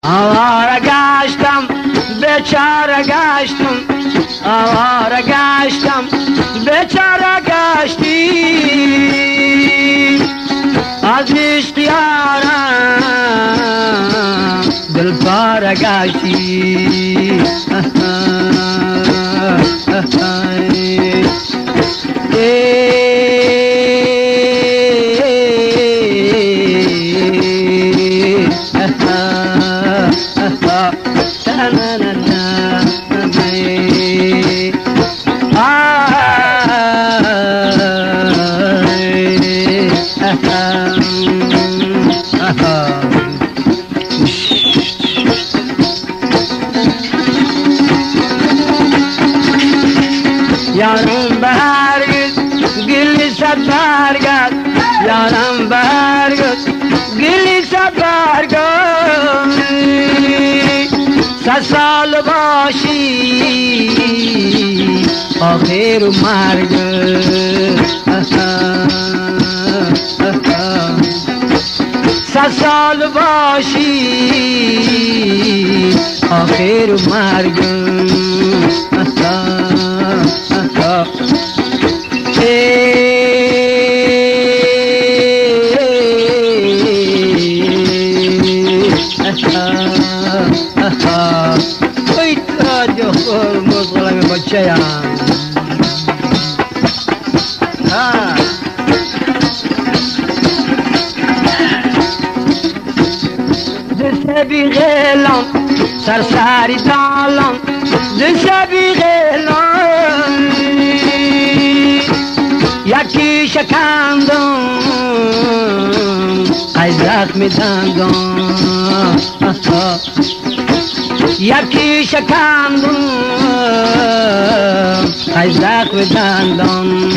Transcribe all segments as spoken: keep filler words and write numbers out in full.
آواره گشتم بیچاره گشتم، آواره گشتم بیچاره گشتی، از عشق یارم دل پاره گشتی. یارم برگرد گلی صد برگرد، یارم برگرد گلی صد برگرد، صد سال باشی آخر مرگ، صد سال باشی آخر مرگ. ای تاج خور مزغلم بچه هم دسته بی غیلان سرسری دالان، دسته بی غیلان یکی شکندم ای زخم دندان، یکی شکندم ای زخم دندان.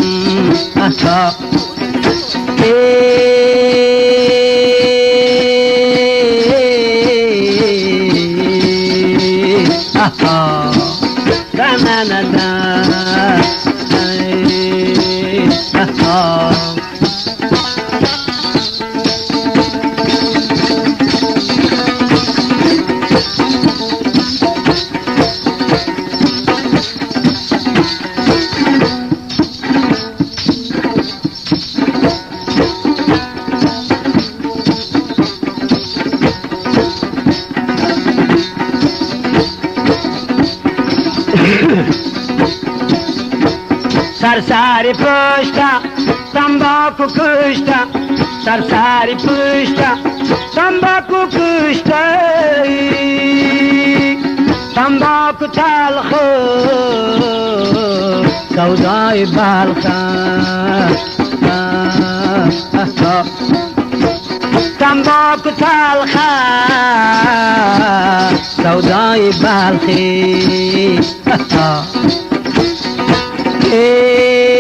سرسری پشتم تنباکو کشتم، سرسری پشتم تنباکو کشتم، تنباکو تلخ سودای بلخم، تنباکو تلخ سودای بلخی. Hey